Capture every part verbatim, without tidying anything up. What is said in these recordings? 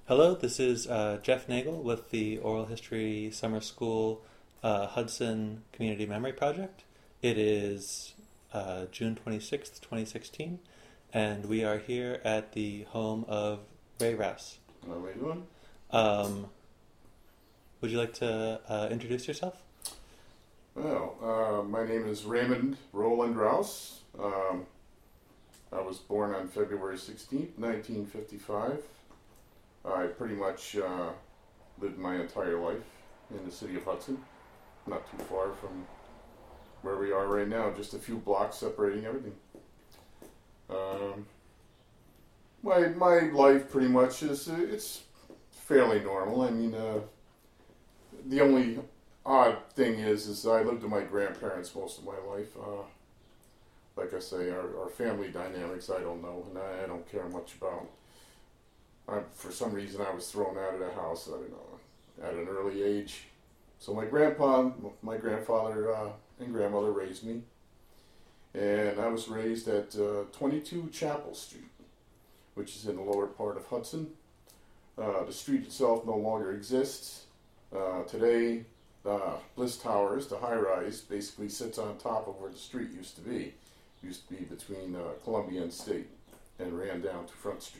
Hello, this is uh, Jeff Nagel with the Oral History Summer School uh, Hudson Community Memory Project. It is uh, June twenty-sixth, twenty sixteen, and we are here at the home of Ray Rouse. How are we doing? Um, would you like to uh, introduce yourself? Well, uh, my name is Raymond Roland Rouse. Um, I was born on February sixteenth, nineteen fifty-five. I pretty much uh, lived my entire life in the city of Hudson, not too far from where we are right now, just a few blocks separating everything. Um, my my life pretty much is uh, it's fairly normal. I mean, uh, the only odd thing is is I lived with my grandparents most of my life. Uh, like I say, our, our family dynamics I don't know, and I, I don't care much about. I, for some reason, I was thrown out of the house, I don't know, at an early age. So my grandpa, my grandfather, uh, and grandmother raised me, and I was raised at uh, twenty-two Chapel Street, which is in the lower part of Hudson. Uh, the street itself no longer exists. Uh, today, uh, Bliss Towers, the high-rise, basically sits on top of where the street used to be. It used to be between uh, Columbia and State, and ran down to Front Street.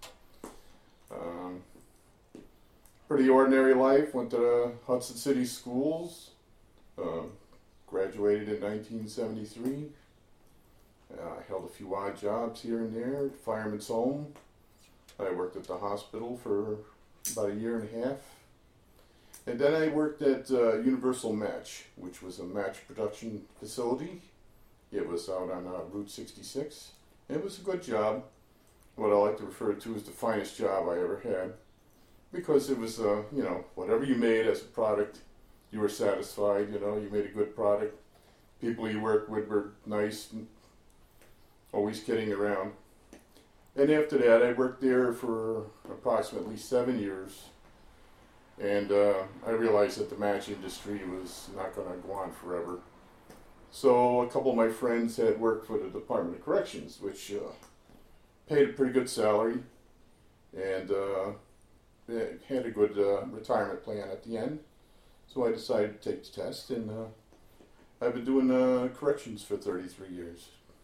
Um, pretty ordinary life. Went to the Hudson City schools. Uh, graduated in nineteen seventy-three. Uh, held a few odd jobs here and there at Fireman's Home. I worked at the hospital for about a year and a half. And then I worked at uh, Universal Match, which was a match production facility. It was out on uh, Route sixty-six. It was a good job. What I like to refer to as the finest job I ever had, because it was, uh, you know, whatever you made as a product, you were satisfied. You know, you made a good product. People you worked with were nice and always kidding around. And after that, I worked there for approximately seven years, and uh, I realized that the match industry was not going to go on forever. So a couple of my friends had worked for the Department of Corrections, which uh, paid a pretty good salary, and uh, had a good uh, retirement plan at the end. So I decided to take the test, and uh, I've been doing uh, corrections for thirty-three years.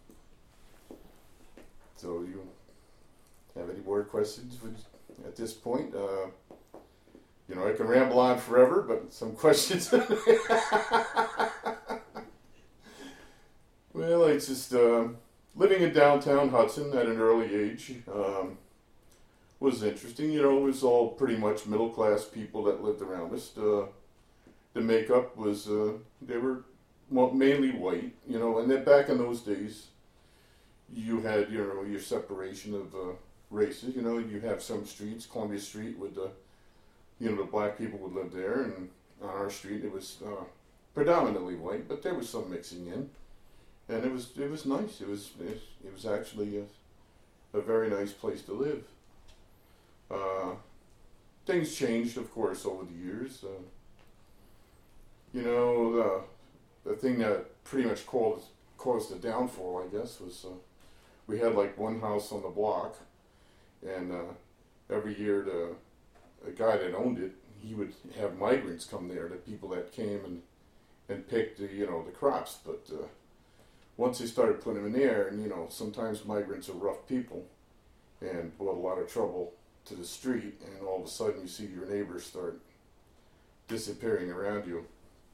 So you have any more questions at this point? Uh, you know, I can ramble on forever, but some questions. Well, it's just uh, living in downtown Hudson at an early age um, was interesting. You know, it was all pretty much middle-class people that lived around us. Uh, the makeup was, uh, they were mainly white, you know, and then back in those days, you had, you know, your separation of uh, races. You know, you have some streets, Columbia Street, with the, you know, the black people would live there, and on our street it was uh, predominantly white, but there was some mixing in. And it was it was nice. It was it, it was actually a, a very nice place to live. Uh, things changed, of course, over the years. Uh, you know, the the thing that pretty much caused caused the downfall, I guess, was uh, we had like one house on the block, and uh, every year the the guy that owned it, he would have migrants come there, the people that came and and picked the you know the crops, but. Uh, Once they started putting them in the air, and you know, sometimes migrants are rough people and brought a lot of trouble to the street, and all of a sudden you see your neighbors start disappearing around you.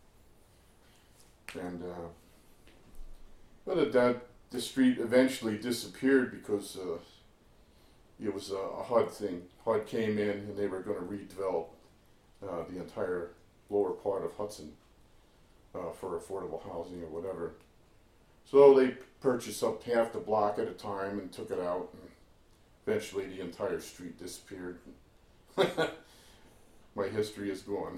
And, uh, but that, the street eventually disappeared because uh, it was a, a H U D thing. H U D came in and they were going to redevelop uh, the entire lower part of Hudson uh, for affordable housing or whatever. So they purchased up half the block at a time and took it out, and eventually the entire street disappeared. My history is gone.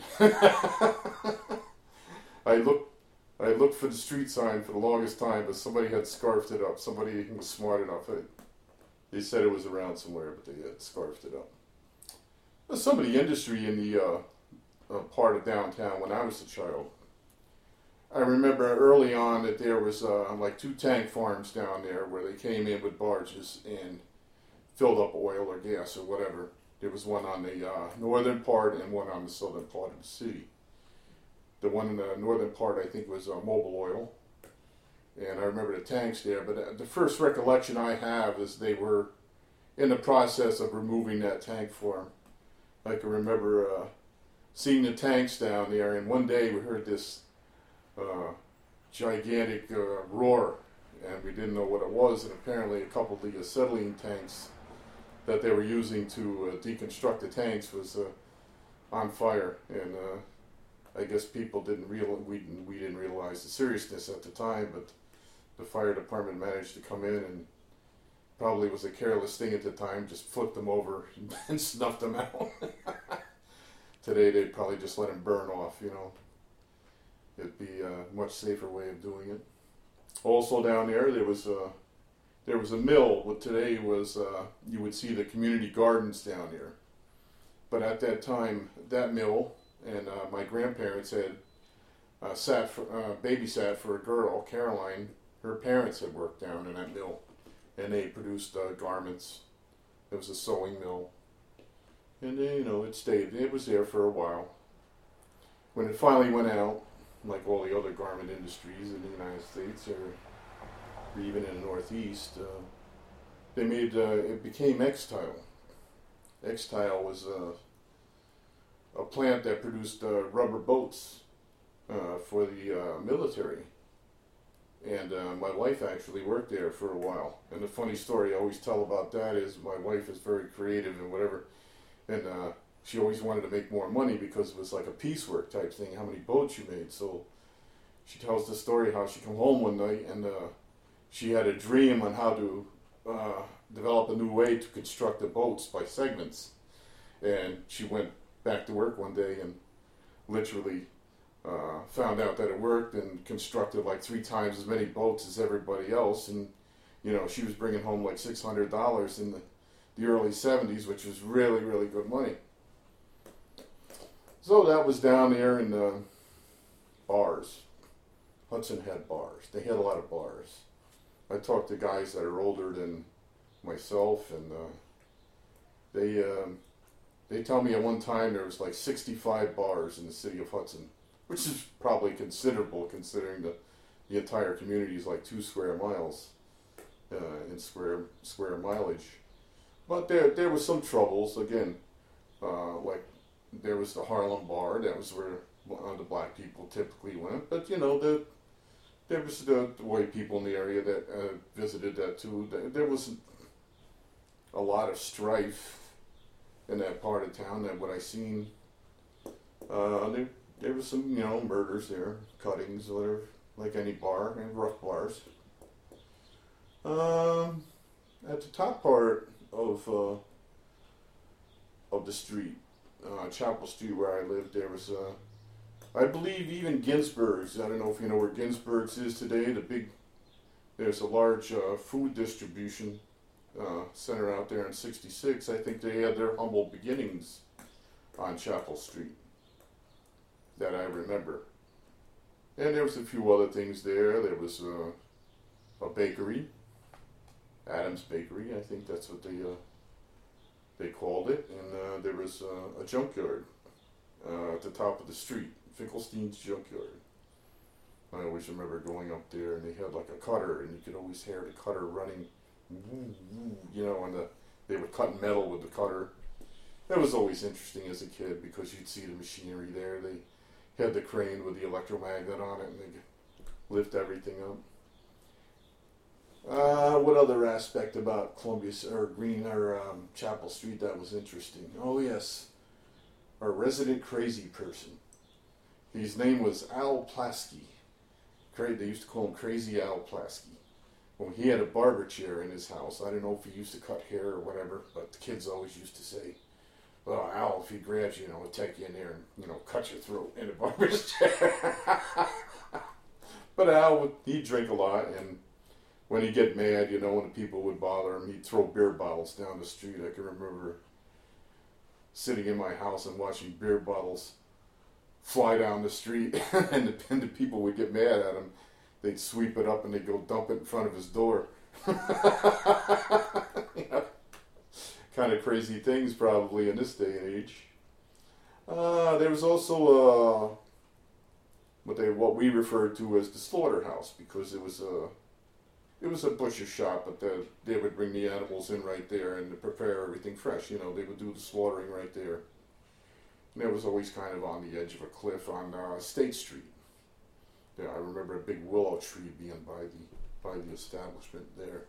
I looked, I looked for the street sign for the longest time, but somebody had scarfed it up. Somebody was smart enough. They said it was around somewhere, but they had scarfed it up. Some of the industry in the uh, uh, part of downtown when I was a child. I remember early on that there was uh, like two tank farms down there where they came in with barges and filled up oil or gas or whatever. There was one on the uh, northern part and one on the southern part of the city. The one in the northern part, I think, was uh, Mobil Oil. And I remember the tanks there. But uh, the first recollection I have is they were in the process of removing that tank for them. I can remember uh, seeing the tanks down there, and one day we heard this uh, gigantic uh, roar, and we didn't know what it was, and apparently a couple of the acetylene tanks that they were using to uh, deconstruct the tanks was uh, on fire, and uh, I guess people didn't real we didn't, we didn't realize the seriousness at the time, but the fire department managed to come in and probably was a careless thing at the time, just flipped them over and snuffed them out. Today they'd probably just let them burn off, you know. It'd be a much safer way of doing it. Also down there, there was a, there was a mill. What today was, uh, you would see the community gardens down there. But at that time, that mill, and uh, my grandparents had uh, sat for, uh, babysat for a girl, Caroline. Her parents had worked down in that mill, and they produced uh, garments. It was a sewing mill. And then, you know, it stayed. It was there for a while. When it finally went out, like all the other garment industries in the United States, or, or even in the Northeast, uh, they made, uh, it became Extile. Extile was uh, a plant that produced uh, rubber boats uh, for the uh, military. And uh, my wife actually worked there for a while. And the funny story I always tell about that is my wife is very creative and whatever. And uh, she always wanted to make more money because it was like a piecework type thing, how many boats you made. So she tells the story how she come home one night and uh, she had a dream on how to uh, develop a new way to construct the boats by segments. And she went back to work one day and literally uh, found out that it worked and constructed like three times as many boats as everybody else. And, you know, she was bringing home like six hundred dollars in the the early seventies, which was really, really good money. So that was down there in the bars. Hudson had bars. They had a lot of bars. I talked to guys that are older than myself, and uh, they um, they tell me at one time there was like sixty-five bars in the city of Hudson, which is probably considerable considering the, the entire community is like two square miles uh, in square square mileage. But there, there was some troubles. Again, uh, like there was the Harlem Bar. That was where uh, the black people typically went. But you know, the, there was the, the white people in the area that uh, visited that too. There, there was a lot of strife in that part of town. That what I seen. Uh, there, there was some, you know, murders there, cuttings, whatever, like any bar, and rough bars. Um, at the top part of uh, of the street, uh, Chapel Street, where I lived, there was, uh, I believe, even Ginsberg's. I don't know if you know where Ginsberg's is today. The big, there's a large uh, food distribution uh, center out there in sixty-six. I think they had their humble beginnings on Chapel Street that I remember. And there was a few other things there. There was uh, a bakery. Adams Bakery, I think that's what they uh, they called it, and uh, there was uh, a junkyard uh, at the top of the street, Finkelstein's Junkyard. I always remember going up there, and they had like a cutter, and you could always hear the cutter running, you know, and the, they were cutting metal with the cutter. That was always interesting as a kid because you'd see the machinery there. They had the crane with the electromagnet on it, and they could lift everything up. Uh, what other aspect about Columbia or Green or um, Chapel Street that was interesting? Oh yes, our resident crazy person. His name was Al Plasky. Cra- They used to call him Crazy Al Plasky. Well, he had a barber chair in his house. I don't know if he used to cut hair or whatever, but the kids always used to say, "Well, Al, if he grabs you, you know, he'll take you in there and, you know, cut your throat in a barber's chair." But Al would he'd drink a lot, and when he'd get mad, you know, when the people would bother him, he'd throw beer bottles down the street. I can remember sitting in my house and watching beer bottles fly down the street, and, the, and the people would get mad at him. They'd sweep it up and they'd go dump it in front of his door. You know? kind of crazy things probably in this day and age. Uh, there was also uh, what they what we referred to as the slaughterhouse, because it was a it was a butcher shop, but the, they would bring the animals in right there and prepare everything fresh. You know, they would do the slaughtering right there. And it was always kind of on the edge of a cliff on uh, State Street. Yeah, I remember a big willow tree being by the by the establishment there.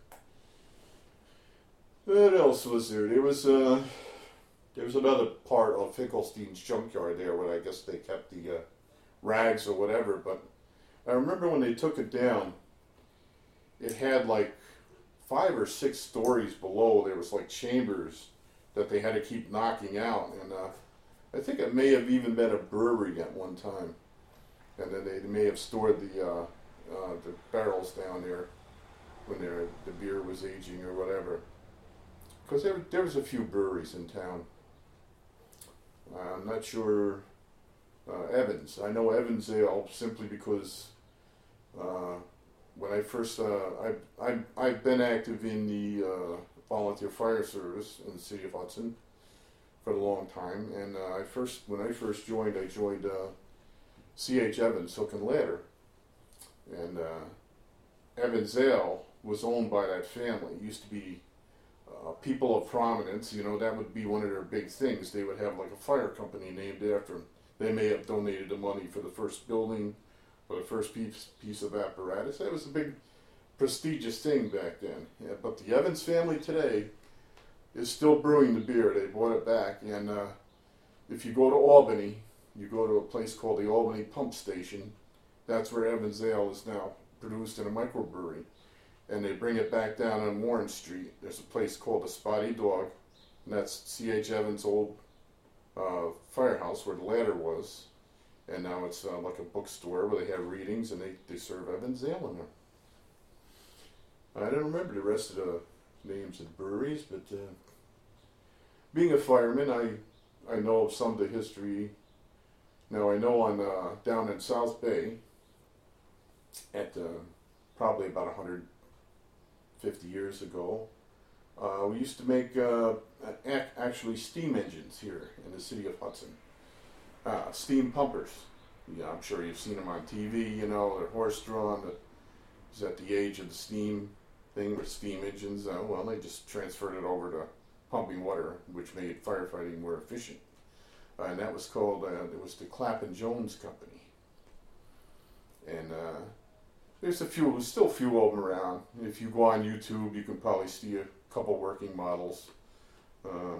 What else was there? There was uh, there was another part of Finkelstein's junkyard there where I guess they kept the uh, rags or whatever. But I remember when they took it down, it had like five or six stories below. There was like chambers that they had to keep knocking out, and uh, I think it may have even been a brewery at one time. And then they, they may have stored the uh, uh, the barrels down there when the beer was aging or whatever. Because there, there was a few breweries in town. Uh, I'm not sure uh, Evans. I know Evans Ale simply because uh, when I first uh, I I I've been active in the uh, volunteer fire service in the city of Hudson for a long time, and uh, I first when I first joined, I joined uh, C H Evans Hook and Ladder, and uh, Evans Ale was owned by that family. It used to be uh, people of prominence. You know, that would be one of their big things. They would have like a fire company named after them. They may have donated the money for the first building, for the first piece piece of apparatus. That was a big prestigious thing back then. Yeah, but the Evans family today is still brewing the beer. They bought it back, and uh, if you go to Albany, you go to a place called the Albany Pump Station. That's where Evans Ale is now produced in a microbrewery. And they bring it back down on Warren Street. There's a place called the Spotty Dog, and that's C H Evans' old uh, firehouse where the ladder was. And now it's uh, like a bookstore where they have readings and they, they serve Evans Ale in there. I don't remember the rest of the names of the breweries, but uh, being a fireman, I I know of some of the history. Now I know on uh, down in South Bay, at uh, probably about one hundred fifty years ago, uh, we used to make uh, ac- actually steam engines here in the city of Hudson. Uh, steam pumpers. Yeah, I'm sure you've seen them on T V. You know, they're horse-drawn. Is at the age of the steam thing with steam engines. Uh, well, they just transferred it over to pumping water, which made firefighting more efficient. Uh, and that was called, uh, it was the Clappin Jones Company. And uh, there's a few, there's still a few of them around. If you go on YouTube, you can probably see a couple working models. Uh,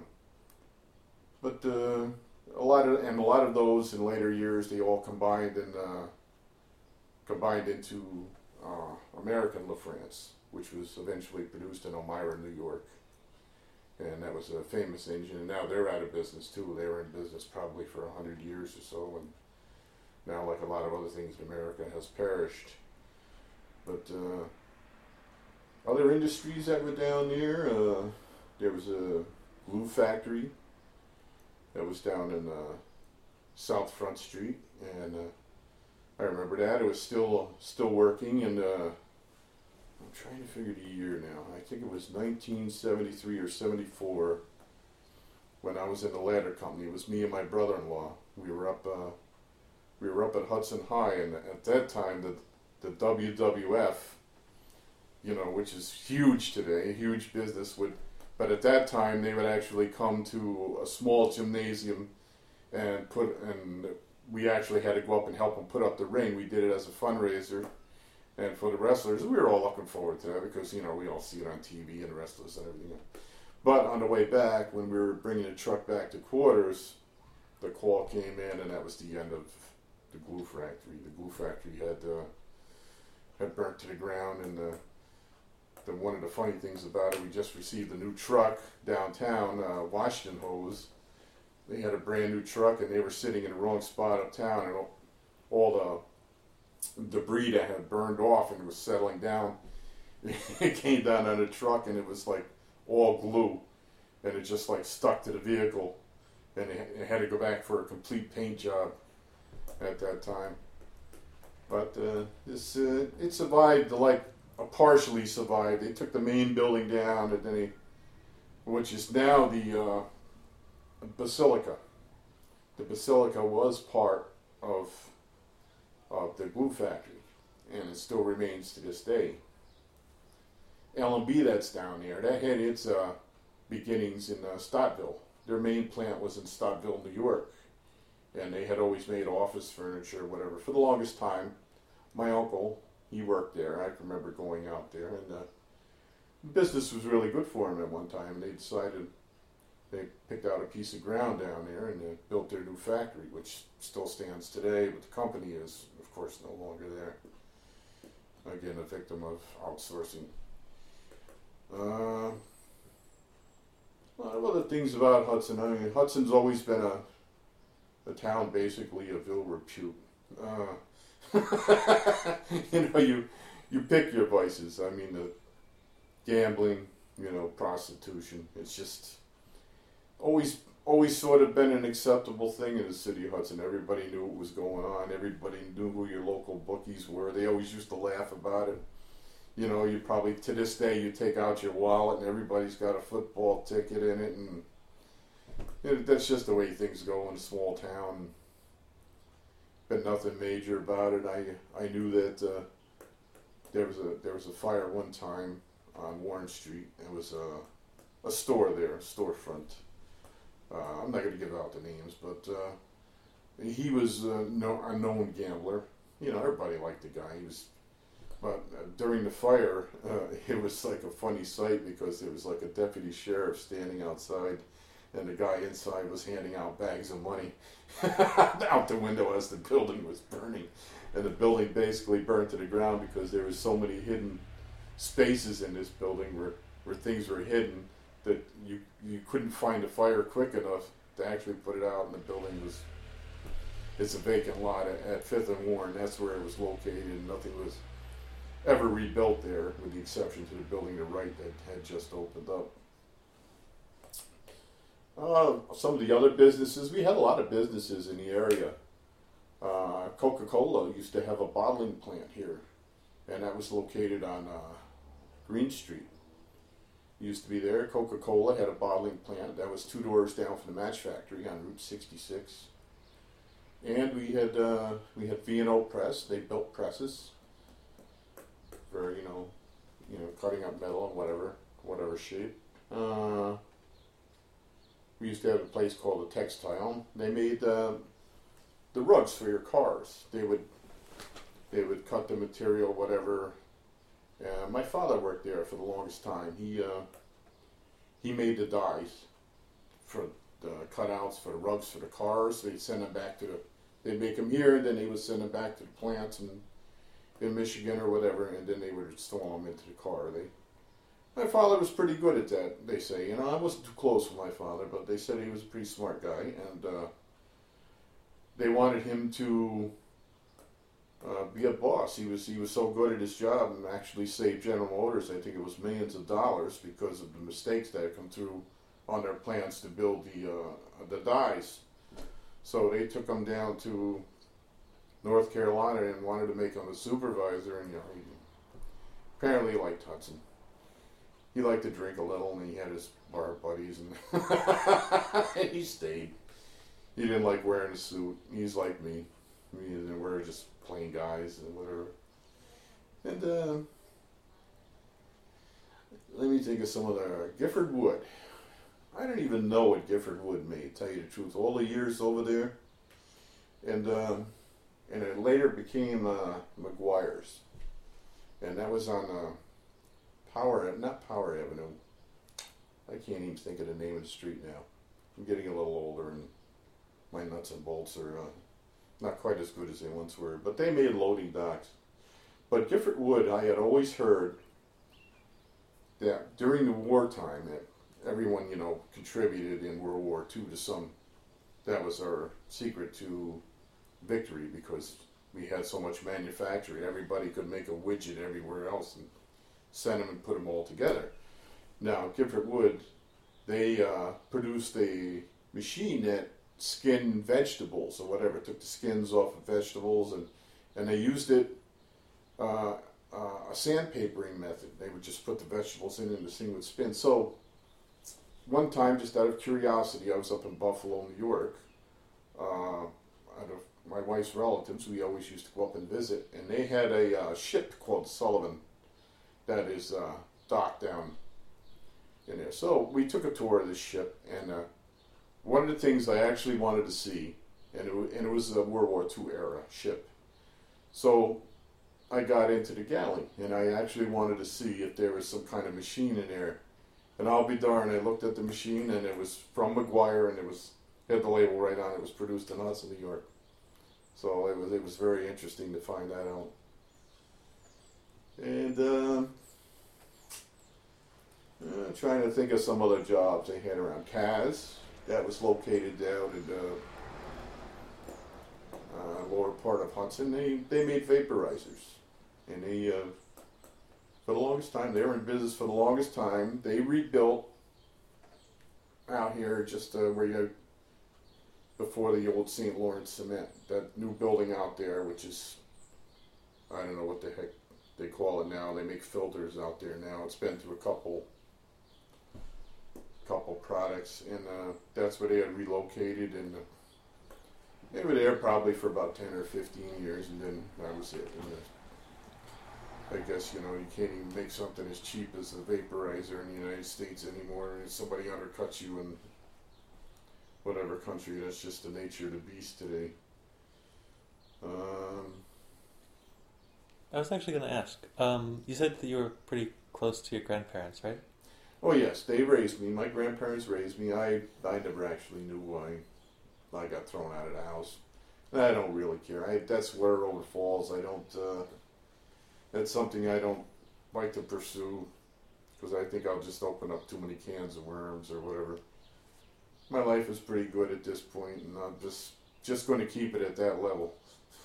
but uh, a lot of, and a lot of those in later years, they all combined and uh, combined into uh, American LaFrance, which was eventually produced in Elmira, New York. And that was a famous engine, and now they're out of business too. They were in business probably for a hundred years or so, and now, like a lot of other things in America, has perished. But uh, other industries that were down there, uh, there was a glue factory that was down in uh, South Front Street, and uh, I remember that. It was still still working, and uh, I'm trying to figure the year now. I think it was nineteen seventy-three or seventy-four when I was in the ladder company. It was me and my brother-in-law. We were up uh, we were up at Hudson High, and at that time the the W W F, you know, which is huge today, a huge business, would, but at that time they would actually come to a small gymnasium and put, and we actually had to go up and help them put up the ring. We did it as a fundraiser. And for the wrestlers, we were all looking forward to that because, you know, we all see it on T V and wrestlers and everything. But on the way back, when we were bringing the truck back to quarters, the call came in, and that was the end of the glue factory. The glue factory had uh, had burnt to the ground, and the, the one of the funny things about it, we just received a new truck downtown, uh, Washington Hose. They had a brand new truck, and they were sitting in the wrong spot uptown, and all, all the debris that had burned off and was settling down, it came down on the truck, and it was like all glue, and it just like stuck to the vehicle, and it, it had to go back for a complete paint job at that time. But uh, this uh, it survived, like uh, partially survived. They took the main building down, and then they which is now the uh, Basilica. The Basilica was part of of the glue factory, and it still remains to this day. L and B that's down there, that had its uh, beginnings in uh, Stottville. Their main plant was in Stottville, New York, and they had always made office furniture, whatever. For the longest time, my uncle, he worked there. I can remember going out there, and uh, business was really good for him at one time. They decided, they picked out a piece of ground down there and they built their new factory, which still stands today, but the company is, of course, no longer there. Again, a victim of outsourcing. Uh, a lot of other things about Hudson. I mean, Hudson's always been a, a town basically of ill repute. Uh, you know, you you pick your vices. I mean, the gambling, you know, prostitution. It's just always always sort of been an acceptable thing in the city of Hudson. Everybody knew what was going on. Everybody knew who your local bookies were. They always used to laugh about it. You know, you probably, to this day, you take out your wallet and everybody's got a football ticket in it, and it, that's just the way things go in a small town. Been nothing major about it. I I knew that uh, there was a there was a fire one time on Warren Street. It was a a store there, a storefront. Uh, I'm not going to give out the names, but uh, he was uh, no, a known gambler. You know, everybody liked the guy. He was. But uh, during the fire, uh, it was like a funny sight because there was like a deputy sheriff standing outside, and the guy inside was handing out bags of money out the window as the building was burning. And the building basically burned to the ground because there was so many hidden spaces in this building where, where things were hidden that you you couldn't find a fire quick enough to actually put it out, and the building was, it's a vacant lot at, at Fifth and Warren. That's where it was located, and nothing was ever rebuilt there, with the exception to the building to the right that had just opened up. Uh, some of the other businesses, we had a lot of businesses in the area. Uh, Coca-Cola used to have a bottling plant here, and that was located on uh, Green Street. It used to be there. Coca-Cola had a bottling plant that was two doors down from the Match Factory on Route sixty-six. And we had uh, we had V and O Press. They built presses for, you know, you know, cutting up metal in whatever, whatever shape. Uh, we used to have a place called the Textile. They made uh, the rugs for your cars. They would, they would cut the material, whatever. Uh, my father worked there for the longest time. He, uh, he made the dyes for the cutouts for the rugs for the cars. They'd send them back to the, they'd make them here, and then they would send them back to the plants and in Michigan or whatever, and then they would install them into the car. They, my father was pretty good at that, they say. You know, I wasn't too close with my father, but they said he was a pretty smart guy, and uh, they wanted him to uh, be a boss. He was he was so good at his job and actually saved General Motors, I think it was millions of dollars, because of the mistakes that had come through on their plans to build the uh, the dyes. So they took him down to North Carolina and wanted to make him a supervisor, and you know, he apparently he liked Hudson. He liked to drink a little, and he had his bar buddies, and, and he stayed. He didn't like wearing a suit. He's like me. He didn't wear just plain guys and whatever. And uh, let me think of some of the Gifford Wood. I don't even know what Gifford Wood made, tell you the truth. All the years over there, and. Uh, And it later became uh, McGuire's, and that was on uh, Power, not Power Avenue. I can't even think of the name of the street now. I'm getting a little older, and my nuts and bolts are uh, not quite as good as they once were. But they made loading docks. But Gifford Wood, I had always heard that during the wartime, that everyone, you know, contributed in World War Two to some. That was our secret to victory, because we had so much manufacturing. Everybody could make a widget everywhere else and send them and put them all together. Now, Gifford Wood, they uh, produced a machine that skinned vegetables or whatever, took the skins off of vegetables, and, and they used it, uh, uh, a sandpapering method. They would just put the vegetables in and the thing would spin. So one time, just out of curiosity, I was up in Buffalo, New York. Uh, out of my wife's relatives, we always used to go up and visit, and they had a uh, ship called Sullivan that is uh, docked down in there. So we took a tour of this ship, and uh, one of the things I actually wanted to see, and it, and it was a World War Two era ship. So I got into the galley, and I actually wanted to see if there was some kind of machine in there. And I'll be darned, I looked at the machine, and it was from McGuire, and it was had the label right on it. It was produced in Hudson, New York. So it was it was very interesting to find that out. And uh, uh, trying to think of some other jobs they had around. C A S, that was located down in the uh, lower part of Hudson. They they made vaporizers, and they uh, for the longest time they were in business for the longest time. They rebuilt out here just uh, where you before the old Saint Lawrence Cement, that new building out there, which is I don't know what the heck they call it now. They make filters out there now. It's been through a couple couple products, and uh, that's where they had relocated, and uh, they were there probably for about ten or fifteen years, and then that was it. And, uh, I guess, you know, you can't even make something as cheap as a vaporizer in the United States anymore, and somebody undercuts you in whatever country. That's just the nature of the beast today. Um, I was actually going to ask. Um, you said that you were pretty close to your grandparents, right? oh yes, they raised me. My grandparents raised me. I I never actually knew why I got thrown out of the house. And I don't really care. I that's water over falls. I don't. Uh, that's something I don't like to pursue because I think I'll just open up too many cans of worms or whatever. My life is pretty good at this point, and I'm just just going to keep it at that level.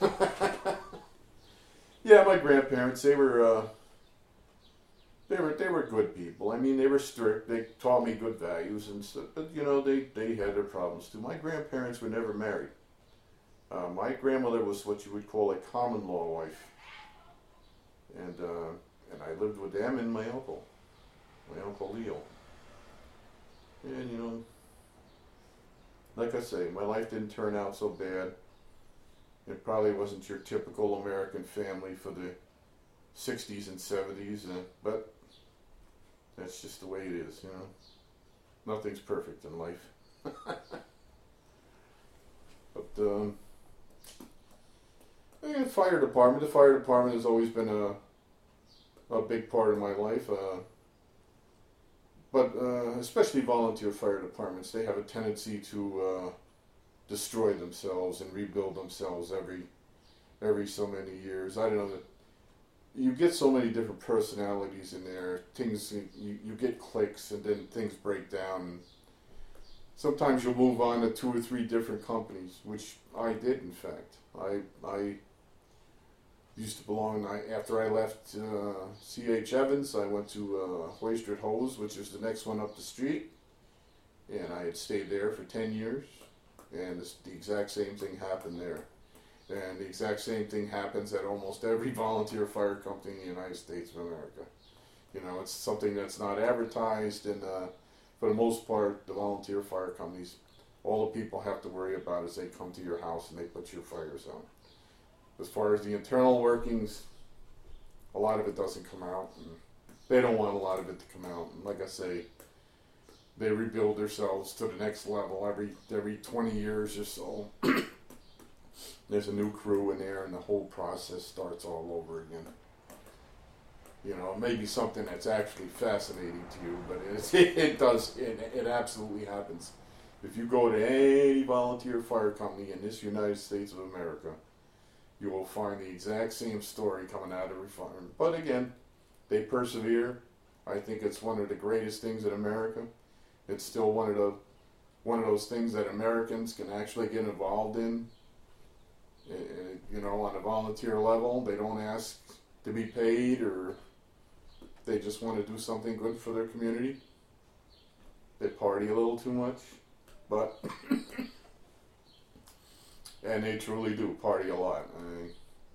Yeah, my grandparents, they were uh, they were they were good people. I mean, they were strict. They taught me good values and stuff. But you know, they they had their problems too. My grandparents were never married. Uh, my grandmother was what you would call a common law wife, and uh, and I lived with them and my uncle, my uncle Leo. And you know, like I say, my life didn't turn out so bad. It probably wasn't your typical American family for the sixties and seventies, uh, but that's just the way it is, you know. Nothing's perfect in life. But, um, yeah, fire department. The fire department has always been a, a big part of my life. Uh, but uh, especially volunteer fire departments, they have a tendency to uh, destroy themselves and rebuild themselves every every so many years. I don't know that you get so many different personalities in there. Things you, you get clicks, and then things break down. Sometimes you'll move on to two or three different companies, which I did. In fact, I I used to belong. I, after I left uh, C H Evans, I went to uh, Hoisted Hose, which is the next one up the street, and I had stayed there for ten years. And this, the exact same thing happened there. And the exact same thing happens at almost every volunteer fire company in the United States of America. You know, it's something that's not advertised, and uh, for the most part, the volunteer fire companies, all the people have to worry about is they come to your house and they put your fires out. As far as the internal workings, a lot of it doesn't come out, and they don't want a lot of it to come out. And like I say, they rebuild themselves to the next level every every twenty years or so. There's a new crew in there, and the whole process starts all over again. You know, it may be something that's actually fascinating to you, but it, it does, it, it absolutely happens. If you go to any volunteer fire company in this United States of America, you will find the exact same story coming out of every fire. But again, they persevere. I think it's one of the greatest things in America. It's still one of the one of those things that Americans can actually get involved in. Uh, you know, on a volunteer level, they don't ask to be paid, or they just want to do something good for their community. They party a little too much, but and they truly do party a lot. I mean,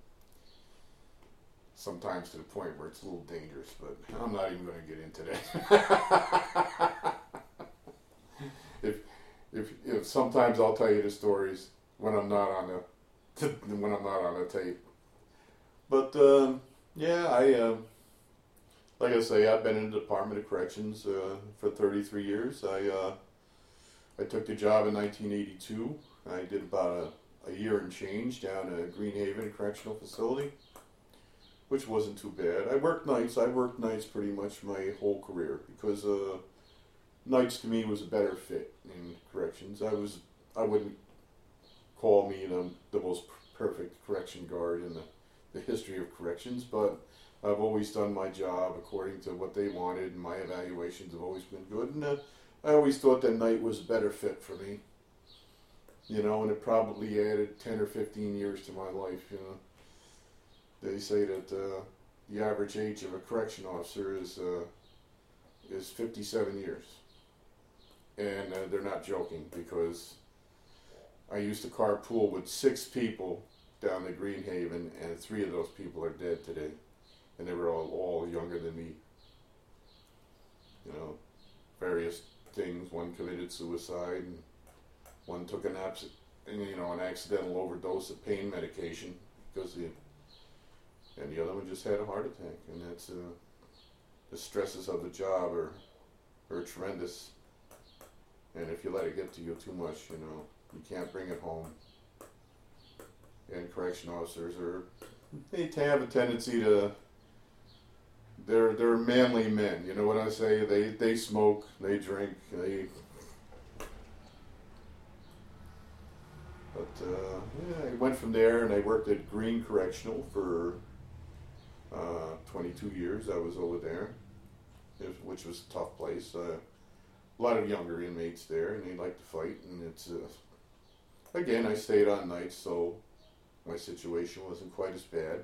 sometimes to the point where it's a little dangerous, but I'm not even going to get into that. sometimes I'll tell you the stories when I'm not on the when I'm not on the tape. But um, yeah, I uh, like I say, I've been in the Department of Corrections uh, for thirty-three years. I uh, I took the job in nineteen eighty-two. I did about a, a year and change down at Greenhaven Correctional Facility, which wasn't too bad. I worked nights. I worked nights pretty much my whole career because uh, nights to me was a better fit in corrections. I was I wouldn't call me the, the most perfect correction guard in the, the history of corrections, but I've always done my job according to what they wanted, and my evaluations have always been good. And uh, I always thought that night was a better fit for me, you know, and it probably added ten or fifteen years to my life, you know. They say that uh, the average age of a correction officer is uh, is fifty-seven years, and uh, they're not joking, because I used to carpool with six people down to Greenhaven, and three of those people are dead today, and they were all, all younger than me. You know, various things. One committed suicide, and one took an abs- you know an accidental overdose of pain medication because he. And the other one just had a heart attack, and that's uh, the stresses of the job are are tremendous. And if you let it get to you too much, you know, you can't bring it home. And correction officers are they have a tendency to they're they're manly men. You know what I say? They they smoke, they drink, they. But uh, yeah, I went from there, and I worked at Green Correctional for. Uh, twenty-two years I was over there, which was a tough place. Uh, a lot of younger inmates there, and they like to fight. And it's uh, again, I stayed on nights, so my situation wasn't quite as bad.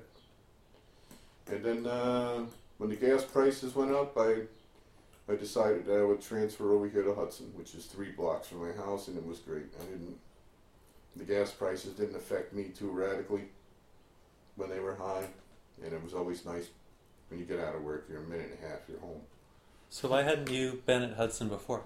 And then uh, when the gas prices went up, I I decided that I would transfer over here to Hudson, which is three blocks from my house, and it was great. I didn't. The gas prices didn't affect me too radically when they were high. And it was always nice when you get out of work, you're a minute and a half, you're home. So why hadn't you been at Hudson before?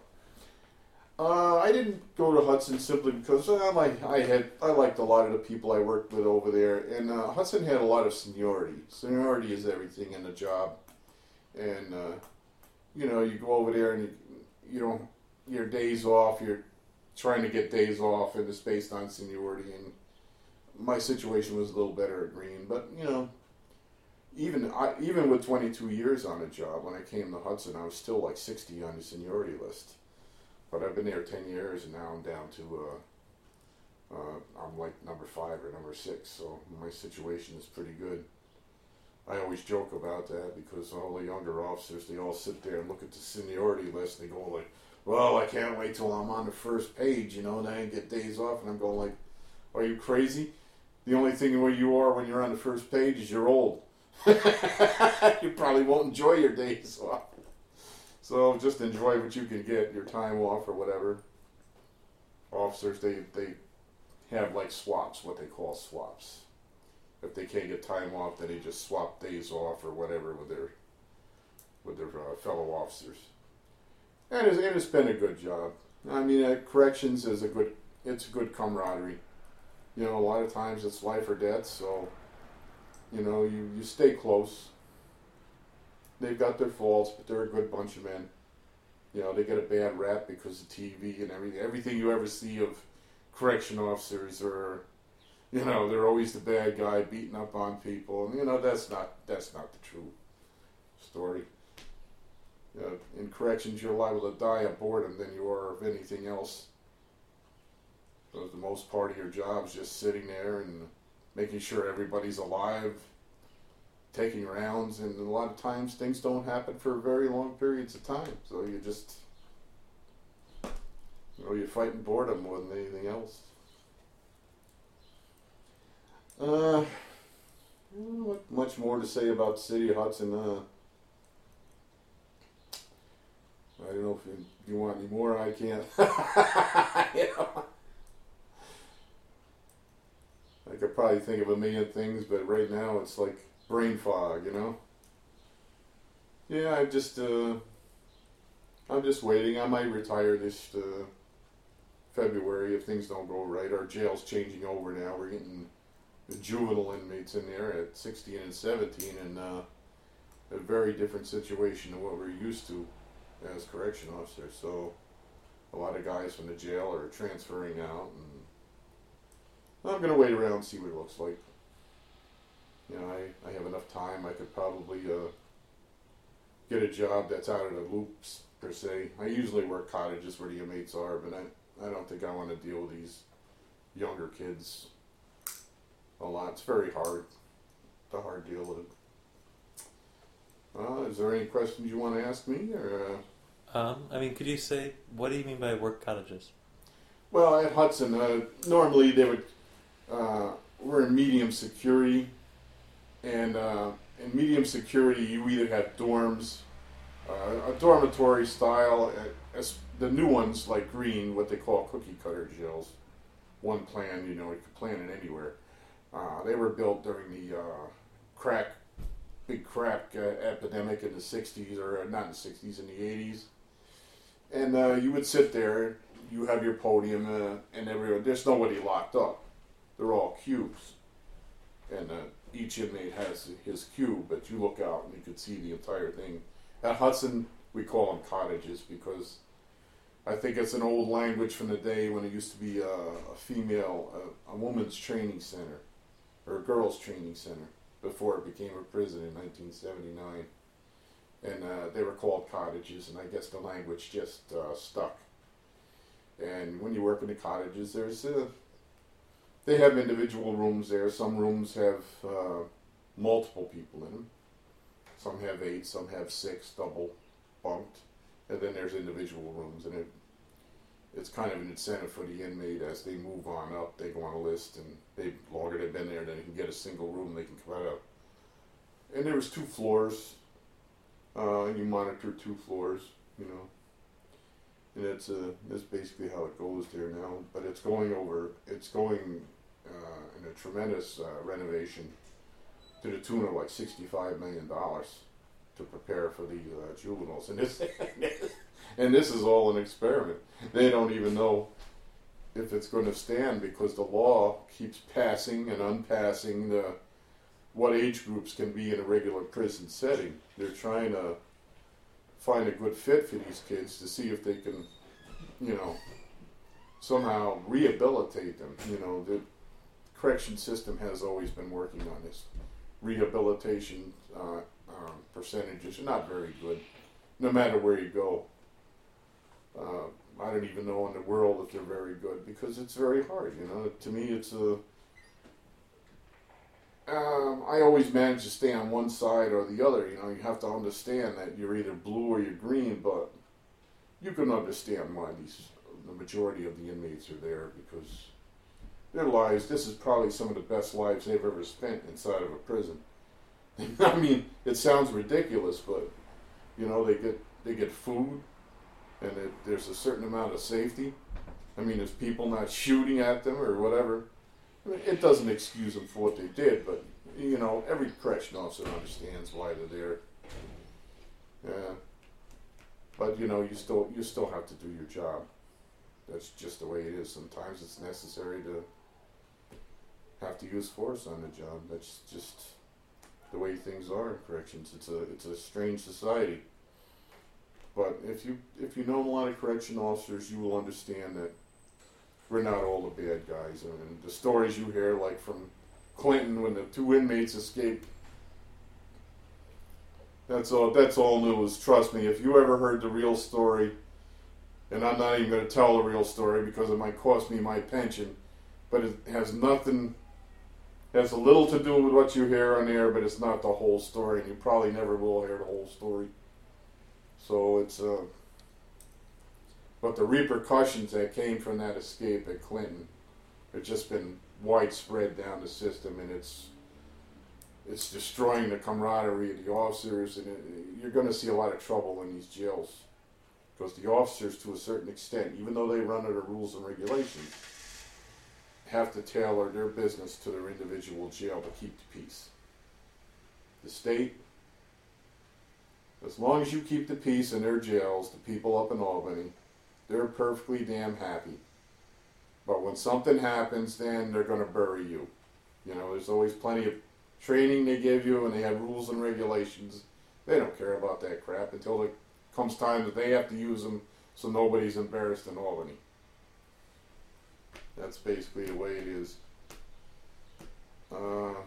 Uh, I didn't go to Hudson simply because uh, like I had I liked a lot of the people I worked with over there, and uh, Hudson had a lot of seniority. Seniority is everything in the job, and uh, you know you go over there and you, you don't your days off. You're trying to get days off, and it's based on seniority. And my situation was a little better at Green, but you know. Even I, even with twenty-two years on the job, when I came to Hudson, I was still like sixty on the seniority list. But I've been there ten years, and now I'm down to, uh, uh, I'm like number five or number six, so my situation is pretty good. I always joke about that because all the younger officers, they all sit there and look at the seniority list, and they go like, well, I can't wait till I'm on the first page, you know, and I get days off, and I'm going like, are you crazy? The only thing where you are when you're on the first page is you're old. You probably won't enjoy your days off. So just enjoy what you can get, your time off or whatever. Officers, they, they have like swaps, what they call swaps. If they can't get time off, then they just swap days off or whatever with their with their uh, fellow officers. And it's, and it's been a good job. I mean, uh, corrections is a good, it's a good camaraderie. You know, a lot of times it's life or death, so... You know, you, you stay close. They've got their faults, but they're a good bunch of men. You know, they get a bad rap because of T V and everything. Everything you ever see of correction officers are, you know, they're always the bad guy beating up on people. And, you know, that's not that's not the true story. You know, in corrections, you're liable to die of boredom than you are of anything else. So the most part of your job is just sitting there and making sure everybody's alive, taking rounds, and a lot of times things don't happen for very long periods of time. So you just, you know, you're fighting boredom more than anything else. Uh, what much more to say about the city of Hudson? Uh, I don't know if you, you want any more. I can't. You know? I could probably think of a million things, but right now it's like brain fog, you know? Yeah, I just, uh, I'm just waiting. I might retire this uh, February if things don't go right. Our jail's changing over now. We're getting the juvenile inmates in there at sixteen and seventeen, and uh, a very different situation than what we're used to as correction officers. So a lot of guys from the jail are transferring out, and I'm going to wait around and see what it looks like. You know, I, I have enough time. I could probably uh, get a job that's out of the loops, per se. I usually work cottages where the inmates are, but I, I don't think I want to deal with these younger kids a lot. It's very hard. It's a hard deal with it. Uh, is there any questions you want to ask me? Or, uh... um, I mean, could you say, what do you mean by work cottages? Well, at Hudson, uh, normally they would, uh, we're in medium security, and uh, in medium security you either have dorms, uh, a dormitory style, uh, as the new ones like Green, what they call cookie cutter jails, one plan, you know, you could plan it anywhere. Uh, they were built during the uh, crack, big crack uh, epidemic in the sixties, or uh, not in the sixties, in the eighties. And uh, you would sit there, you have your podium, uh, and everyone, there's nobody locked up. They're all cubes. And uh, each inmate has his cube, but you look out and you can see the entire thing. At Hudson, we call them cottages because I think it's an old language from the day when it used to be a, a female, a, a woman's training center, or a girls' training center, before it became a prison in nineteen seventy-nine. And uh, they were called cottages, and I guess the language just uh, stuck. And when you work in the cottages, there's uh, they have individual rooms there. Some rooms have uh, multiple people in them. Some have eight, some have six, double bunked. And then there's individual rooms, and it it's kind of an incentive for the inmate as they move on up. They go on a list, and they the longer they've been there, then they can get a single room. They can come out. And there was two floors. Uh, you monitor two floors, you know. And it's uh, that's basically how it goes there now. But it's going over. It's going uh, in a tremendous uh, renovation to the tune of like sixty-five million dollars to prepare for the uh, juveniles. And this and this is all an experiment. They don't even know if it's going to stand because the law keeps passing and unpassing the what age groups can be in a regular prison setting. They're trying to find a good fit for these kids to see if they can, you know, somehow rehabilitate them. You know, the correction system has always been working on this. Rehabilitation uh, um, percentages are not very good, no matter where you go. Uh, I don't even know in the world if they're very good because it's very hard. You know, to me, it's a Um, I always manage to stay on one side or the other. You know, you have to understand that you're either blue or you're green, but you can understand why these the majority of the inmates are there because their lives. This is probably some of the best lives they've ever spent inside of a prison. I mean, it sounds ridiculous, but you know, they get they get food, and it, there's a certain amount of safety. I mean, there's people not shooting at them or whatever. It doesn't excuse them for what they did, but, you know, every correction officer understands why they're there. Yeah. But, you know, you still you still have to do your job. That's just the way it is. Sometimes it's necessary to have to use force on the job. That's just the way things are in corrections. It's a it's a strange society. But if you if you know a lot of correction officers, you will understand that we're not all the bad guys. I mean, the stories you hear, like from Clinton when the two inmates escaped, that's all that's all news. Trust me, if you ever heard the real story, and I'm not even going to tell the real story because it might cost me my pension, but it has nothing, it has a little to do with what you hear on air, but it's not the whole story, and you probably never will hear the whole story. So it's uh, but the repercussions that came from that escape at Clinton have just been widespread down the system, and it's it's destroying the camaraderie of the officers, and it, you're going to see a lot of trouble in these jails because the officers, to a certain extent, even though they run under rules and regulations, have to tailor their business to their individual jail to keep the peace. The state, as long as you keep the peace in their jails, the people up in Albany, they're perfectly damn happy. But when something happens, then they're going to bury you. You know, there's always plenty of training they give you, and they have rules and regulations. They don't care about that crap until it comes time that they have to use them, so nobody's embarrassed in Albany. That's basically the way it is. Uh,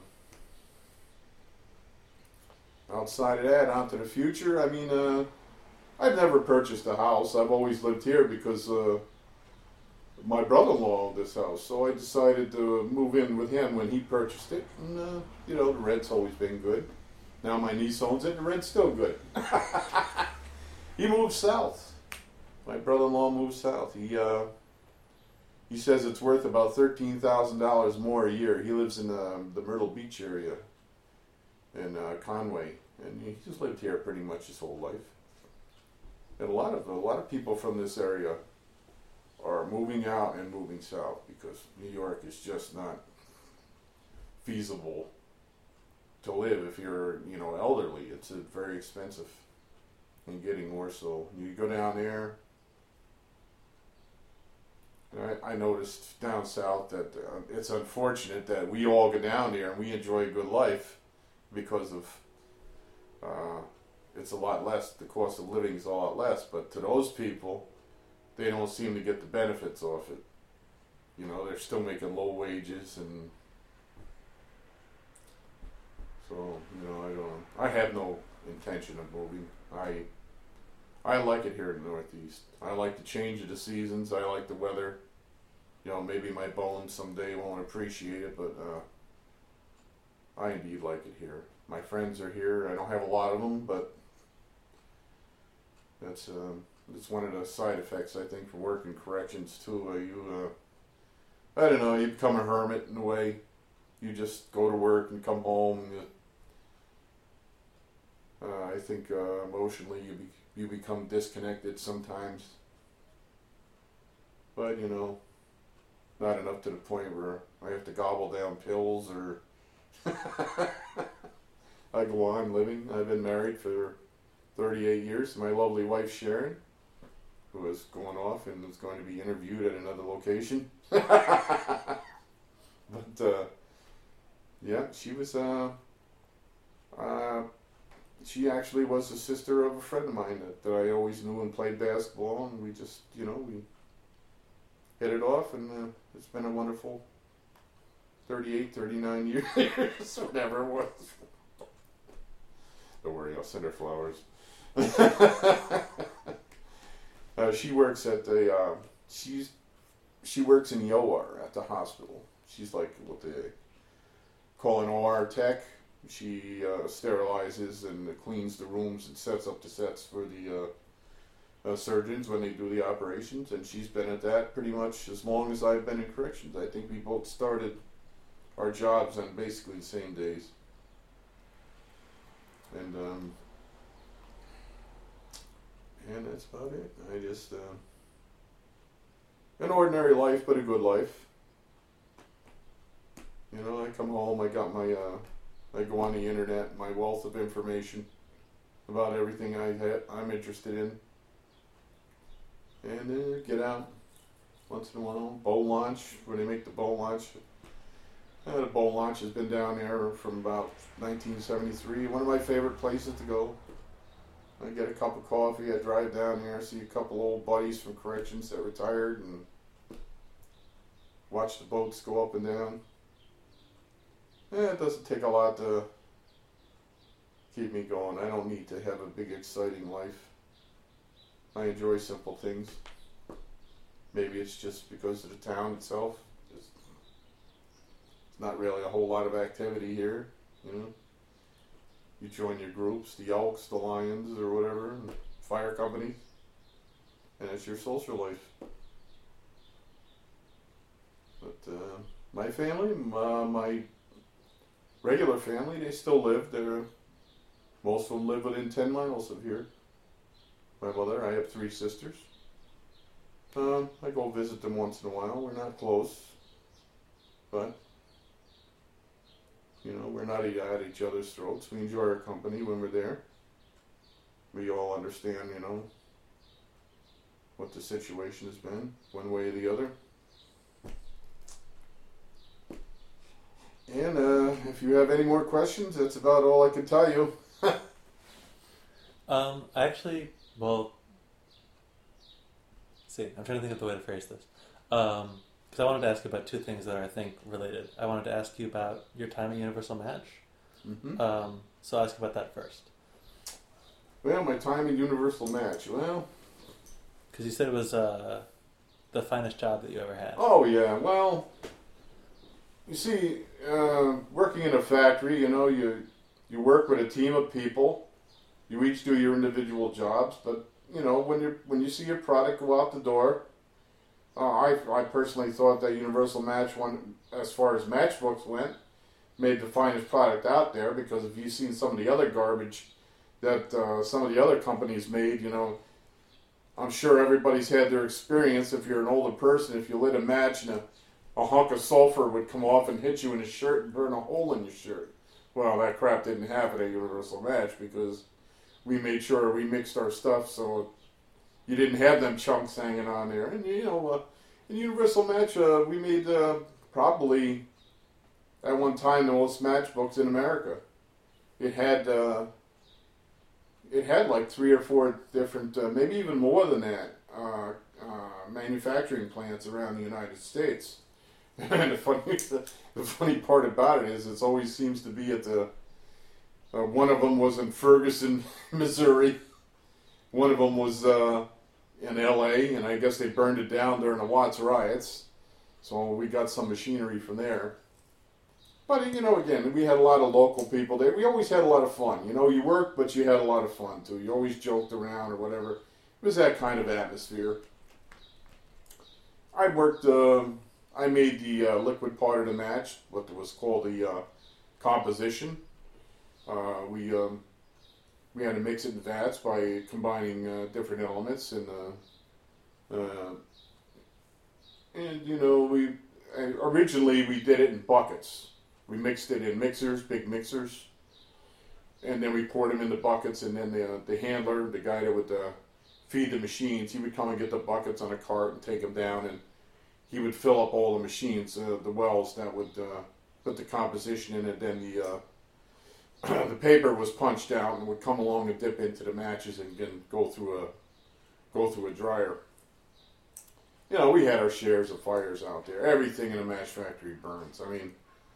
outside of that, on to the future. I mean, uh, I've never purchased a house. I've always lived here because uh, my brother-in-law owned this house, so I decided to move in with him when he purchased it. And, uh, you know, the rent's always been good. Now my niece owns it, and the rent's still good. He moved south. My brother-in-law moved south. He uh, he says it's worth about thirteen thousand dollars more a year. He lives in uh, the Myrtle Beach area in uh, Conway, and he's just lived here pretty much his whole life. And a lot of a lot of people from this area are moving out and moving south because New York is just not feasible to live if you're, you know, elderly. It's uh, very expensive and getting more so. You go down there, I, I noticed down south that uh, it's unfortunate that we all go down there and we enjoy a good life because of uh, it's a lot less, the cost of living is a lot less, but to those people, they don't seem to get the benefits off it. You know, they're still making low wages, and so, you know, I don't, I have no intention of moving. I, I like it here in the Northeast. I like the change of the seasons. I like the weather. You know, maybe my bones someday won't appreciate it, but uh, I indeed like it here. My friends are here. I don't have a lot of them, but that's um, that's one of the side effects, I think, from working corrections too. Uh, you, uh, I don't know, you become a hermit in a way. You just go to work and come home. And you, uh, I think uh, emotionally you be, you become disconnected sometimes. But, you know, not enough to the point where I have to gobble down pills or I go on living. I've been married for thirty-eight years to my lovely wife Sharon, who is going off and is going to be interviewed at another location. But uh, yeah, she was uh, uh, she actually was the sister of a friend of mine that, that I always knew and played basketball, and we just, you know, we hit it off, and uh, it's been a wonderful thirty-eight, thirty-nine years, whatever it was. Don't worry, I'll send her flowers. uh, she works at the, uh, she's, she works in the O R at the hospital. She's like what they call an O R tech. She uh, sterilizes and cleans the rooms and sets up the sets for the uh, uh, surgeons when they do the operations. And she's been at that pretty much as long as I've been in corrections. I think we both started our jobs on basically the same days. And um, and that's about it. I just uh, an ordinary life, but a good life. You know, I come home, I got my, uh, I go on the internet, my wealth of information about everything I ha- I'm interested in, and uh, get out once in a while. Boat launch, where they make the boat launch. Uh, the boat launch has been down there from about nineteen seventy-three. One of my favorite places to go. I get a cup of coffee, I drive down there, see a couple old buddies from corrections that retired, and watch the boats go up and down. Yeah, it doesn't take a lot to keep me going. I don't need to have a big, exciting life. I enjoy simple things. Maybe it's just because of the town itself. It's not really a whole lot of activity here, you know. You join your groups, the Elks, the Lions, or whatever, and fire companies, and it's your social life. But uh, my family, my, my regular family, they still live. They're, most of them live within ten miles of here. My mother, I have three sisters. Um, I go visit them once in a while. We're not close, but you know, we're not at each other's throats. We enjoy our company when we're there. We all understand, you know, what the situation has been, one way or the other. if you have any more questions, that's about all I can tell you. um, I actually, well, let's see, I'm trying to think of the way to phrase this. Um, because I wanted to ask you about two things that are, I think, related. I wanted to ask you about your time at Universal Match. Mm-hmm. Um, so I'll ask you about that first. Well, my time in Universal Match. Well, because you said it was uh, the finest job that you ever had. Oh yeah. Well, you see, uh, working in a factory, you know, you you work with a team of people. You each do your individual jobs, but you know, when you when you see your product go out the door. Uh, I, I personally thought that Universal Match, one, as far as matchbooks went, made the finest product out there, because if you've seen some of the other garbage that uh, some of the other companies made, you know, I'm sure everybody's had their experience. If you're an older person, if you lit a match and a, a hunk of sulfur would come off and hit you in the shirt and burn a hole in your shirt. Well, that crap didn't happen at Universal Match, because we made sure we mixed our stuff so you didn't have them chunks hanging on there. And, you know, uh, in Universal Match, uh, we made uh, probably, at one time, the most matchbooks in America. It had, uh, it had like three or four different, uh, maybe even more than that, uh, uh, manufacturing plants around the United States. And the funny, the funny part about it is, it always seems to be at the, uh, one of them was in Ferguson, Missouri. One of them was uh, in L A, and I guess they burned it down during the Watts riots. So we got some machinery from there. But, you know, again, we had a lot of local people there. We always had a lot of fun. You know, you worked, but you had a lot of fun, too. You always joked around or whatever. It was that kind of atmosphere. I worked, uh, I made the uh, liquid part of the match, what was called the uh, composition. Uh, we... Um, We had to mix it in vats by combining uh, different elements, and uh, uh, and you know we originally we did it in buckets. We mixed it in mixers, big mixers, and then we poured them in the buckets. And then the the handler, the guy that would uh, feed the machines, he would come and get the buckets on a cart and take them down, and he would fill up all the machines, uh, the wells that would uh, put the composition in it. Then the uh, the paper was punched out and would come along and dip into the matches and then go through a go through a dryer. You know, we had our shares of fires out there. Everything in a match factory burns. I mean,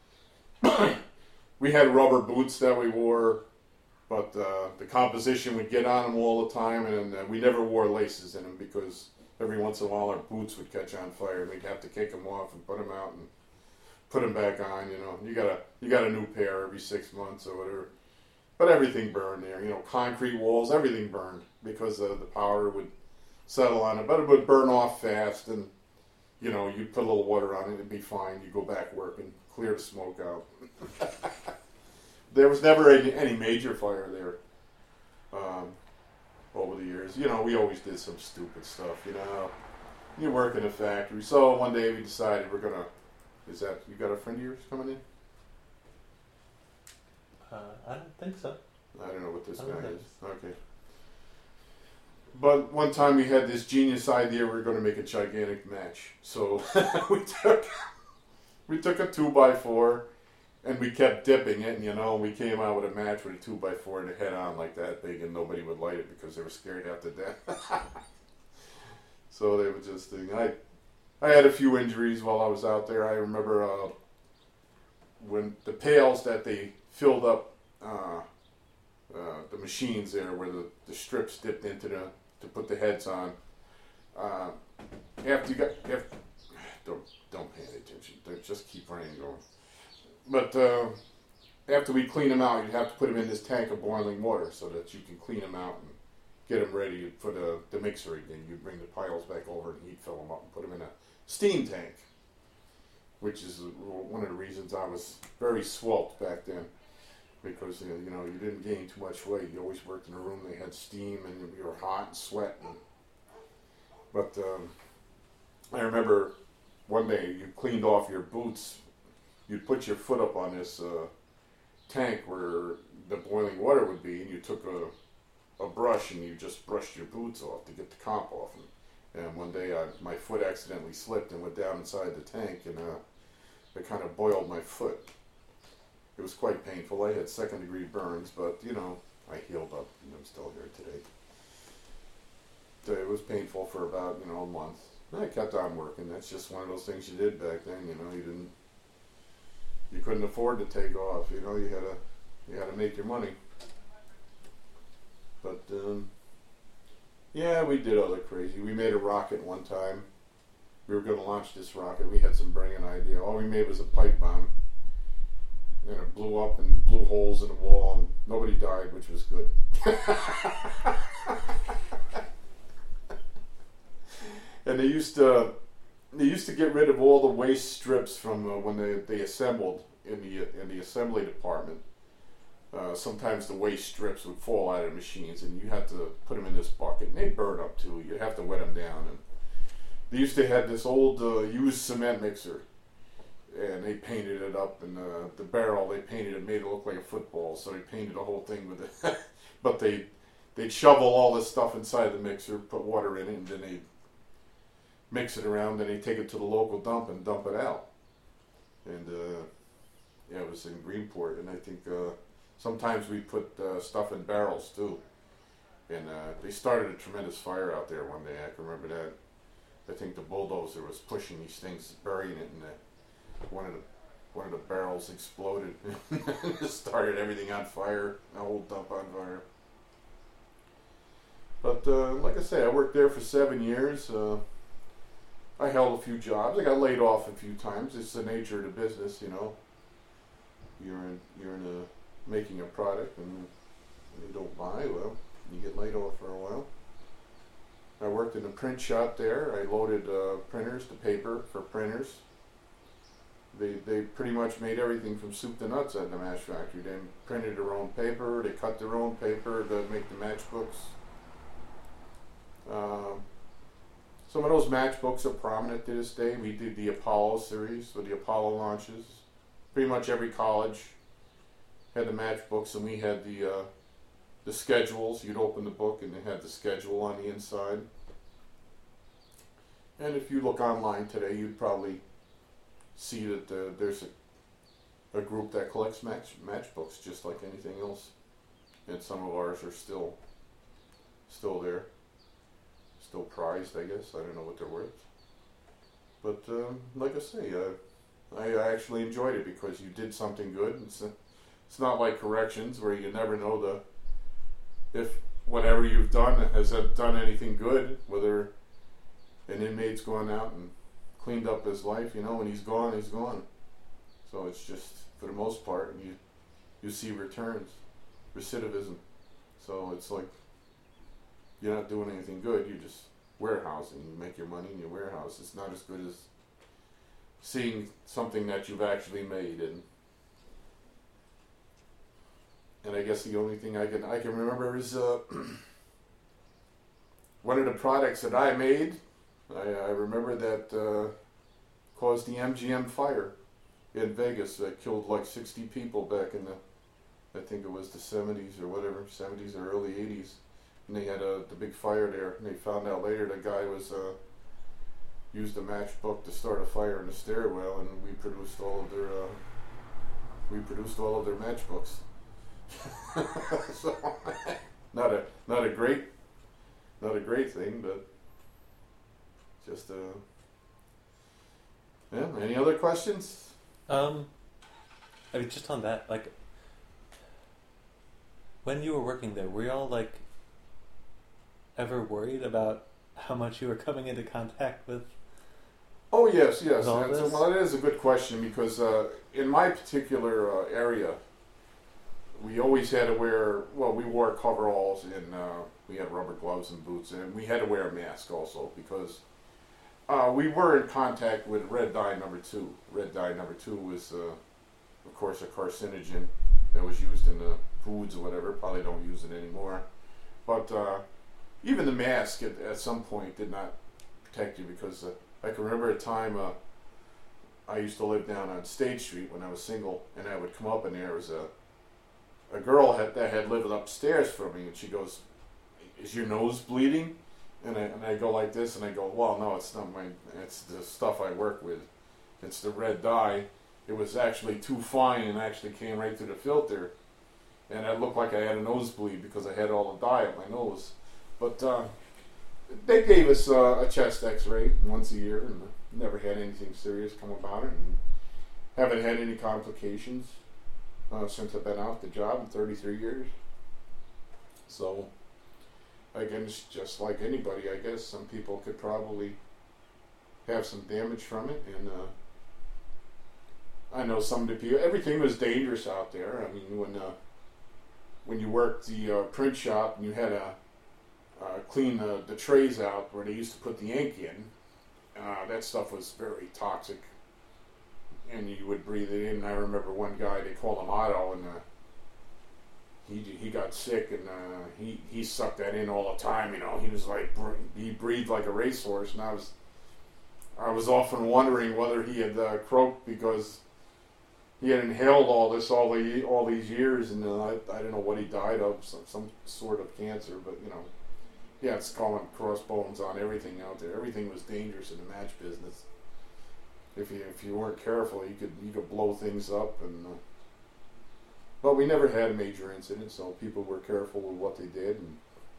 we had rubber boots that we wore, but uh, the composition would get on them all the time, and uh, we never wore laces in them, because every once in a while our boots would catch on fire, and we'd have to kick them off and put them out and put them back on. You know, you got a you got a new pair every six months or whatever. But everything burned there. You know, concrete walls, everything burned, because uh, the powder would settle on it. But it would burn off fast, and you know, you put a little water on it, it'd be fine. You go back work and clear the smoke out. There was never any, any major fire there um, over the years. You know, we always did some stupid stuff. You know, you work in a factory. So one day we decided we're gonna. Is that, you got a friend of yours coming in? Uh, I don't think so. I don't know what this I guy don't think is. Okay. But one time we had this genius idea, we were going to make a gigantic match. So we took we took a two by four and we kept dipping it, and you know, we came out with a match with a two by four and a head on like that big, and nobody would light it because they were scared half to death. So they would just think, I I had a few injuries while I was out there. I remember uh, when the pails that they filled up uh, uh, the machines there, where the, the strips dipped into the to put the heads on. Uh, after you got, after, don't don't pay any attention. Don't, just keep running going. But uh, after we clean them out, you'd have to put them in this tank of boiling water so that you can clean them out and get them ready for the the mixer again. You bring the piles back over and he'd fill them up and put them in a steam tank, which is one of the reasons I was very svelte back then, because you know, you didn't gain too much weight. You always worked in a room they had steam and you were hot and sweating. But um, I remember one day you cleaned off your boots. You'd put your foot up on this uh, tank where the boiling water would be, and you took a, a brush and you just brushed your boots off to get the comp off. And, And one day I, my foot accidentally slipped and went down inside the tank, and uh, it kind of boiled my foot. It was quite painful. I had second degree burns, but you know, I healed up and I'm still here today. So it was painful for about, you know, a month. And I kept on working. That's just one of those things you did back then, you know, you didn't, you couldn't afford to take off, you know, you had to, you had to make your money. But, um, yeah, we did other crazy. We made a rocket one time. We were going to launch this rocket. We had some brilliant idea. All we made was a pipe bomb. And it blew up and blew holes in the wall, and nobody died, which was good. And they used to, they used to get rid of all the waste strips from uh, when they, they assembled in the in the assembly department. Uh, sometimes the waste strips would fall out of the machines, and you had to put them in this bucket, and they'd burn up too. You'd have to wet them down. And they used to have this old uh, used cement mixer, and they painted it up, and uh, the barrel they painted it, made it look like a football. So they painted the whole thing with it. But they they'd shovel all this stuff inside the mixer, put water in it, and then they'd mix it around, and they take it to the local dump and dump it out. And uh, yeah, it was in Greenport, and I think uh, sometimes we put uh, stuff in barrels too. And uh, they started a tremendous fire out there one day. I can remember that. I think the bulldozer was pushing these things, burying it, and the, one of the one of the barrels exploded and started everything on fire. The whole dump on fire. But uh, like I say, I worked there for seven years. Uh, I held a few jobs. I got laid off a few times. It's the nature of the business, you know. You're in, you're in a, making a product, and you don't buy, well, you get laid off for a while. I worked in a print shop there. I loaded uh, printers to paper for printers. They they pretty much made everything from soup to nuts at the match factory. They printed their own paper. They cut their own paper to make the matchbooks. Um, Some of those matchbooks are prominent to this day. We did the Apollo series, with the Apollo launches. Pretty much every college had the matchbooks, and we had the uh, the schedules. You'd open the book, and it had the schedule on the inside. And if you look online today, you'd probably see that uh, there's a, a group that collects match matchbooks just like anything else. And some of ours are still still there. Still prized, I guess. I don't know what they're worth. But um, like I say, uh, I, I actually enjoyed it because you did something good. It's, a, it's not like corrections where you never know the if whatever you've done has done anything good, whether an inmate's gone out and cleaned up his life, you know, when he's gone, he's gone. So it's just, for the most part, you you see returns, recidivism. So it's like, you're not doing anything good, you're just warehousing. You make your money in your warehouse. It's not as good as seeing something that you've actually made. And and I guess the only thing I can I can remember is uh, one of the products that I made. I, I remember that uh, caused the M G M fire in Vegas that killed like sixty people back in the, I think it was the seventies or whatever, seventies or early eighties. And they had a, the big fire there, and they found out later the guy was uh, used a matchbook to start a fire in the stairwell, and we produced all of their uh, we produced all of their matchbooks. So not a not a great not a great thing, but just uh yeah. Any other questions? Um, I mean, just on that, like, when you were working there, were y'all like ever worried about how much you were coming into contact with? Oh yes, yes. All And so, this? well, that is a good question because uh, in my particular uh, area, we always had to wear. Well, we wore coveralls and uh, we had rubber gloves and boots, and we had to wear a mask also because uh, we were in contact with red dye number two. Red dye number two was, uh, of course, a carcinogen that was used in the foods or whatever. Probably don't use it anymore, but uh, even the mask at, at some point did not protect you because uh, I can remember a time uh, I used to live down on State Street when I was single, and I would come up and there was a a girl had, that had lived upstairs from me, and she goes, "Is your nose bleeding?" And I, and I go like this, and I go, "Well, no, it's not my, it's the stuff I work with. It's the red dye, it was actually too fine and actually came right through the filter. And I looked like I had a nosebleed because I had all the dye up my nose. But uh, they gave us uh, a chest x-ray once a year, and never had anything serious come about it. And haven't had any complications uh, since I've been out the job in thirty-three years. So, again, it's just like anybody, I guess. Some people could probably have some damage from it, and uh, I know some of the people, everything was dangerous out there. I mean, when uh, when you worked the uh, print shop and you had to uh, clean the, the trays out where they used to put the ink in, uh, that stuff was very toxic, and you would breathe it in. I remember one guy, they called him Otto, and uh, he he got sick, and uh, he, he sucked that in all the time, you know. He was like, he breathed like a racehorse, and I was I was often wondering whether he had uh, croaked because he had inhaled all this all the all these years, and uh, I I don't know what he died of, some some sort of cancer, but you know, he had skull and crossbones on everything out there. Everything was dangerous in the match business. If you if you weren't careful, you could you could blow things up, and uh, but we never had a major incident, so people were careful with what they did. And,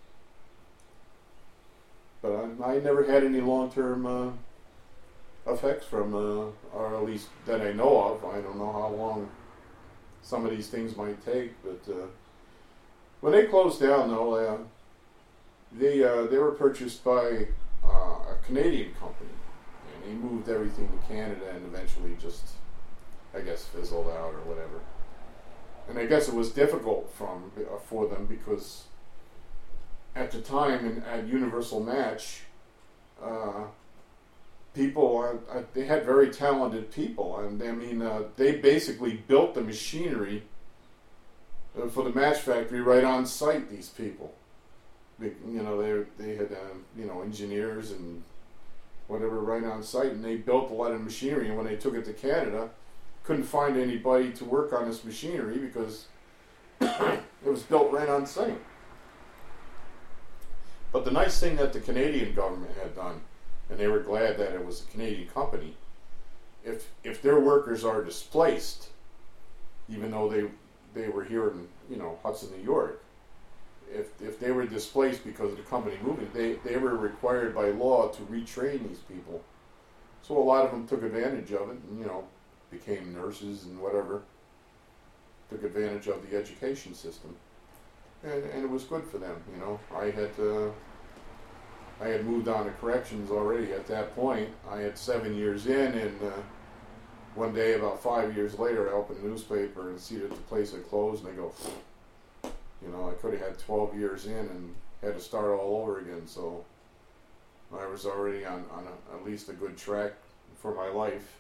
but I, I never had any long term uh, effects from, uh, or at least that I know of. I don't know how long some of these things might take, but uh, when they closed down, though, uh, they uh, they were purchased by uh, a Canadian company, and they moved everything to Canada, and eventually just, I guess, fizzled out or whatever. And I guess it was difficult from uh, for them because at the time in, at Universal Match, uh, people, uh, uh, they had very talented people, and I mean, uh, they basically built the machinery uh, for the Match Factory right on site. These people, they, you know, they they had um, you know, engineers and whatever right on site, and they built a lot of machinery. And when they took it to Canada, couldn't find anybody to work on this machinery because it was built right on site. But the nice thing that the Canadian government had done, and they were glad that it was a Canadian company, if if their workers are displaced, even though they they were here in, you know, Hudson, New York, if if they were displaced because of the company moving, they, they were required by law to retrain these people. So a lot of them took advantage of it, and, you know, became nurses and whatever, took advantage of the education system, and and it was good for them. You know, I had uh, I had moved on to corrections already at that point. I had seven years in, and uh, one day about five years later, I opened the newspaper and see that the place had closed, and I go, you know, I could have had twelve years in and had to start all over again. So I was already on on a, at least a good track for my life.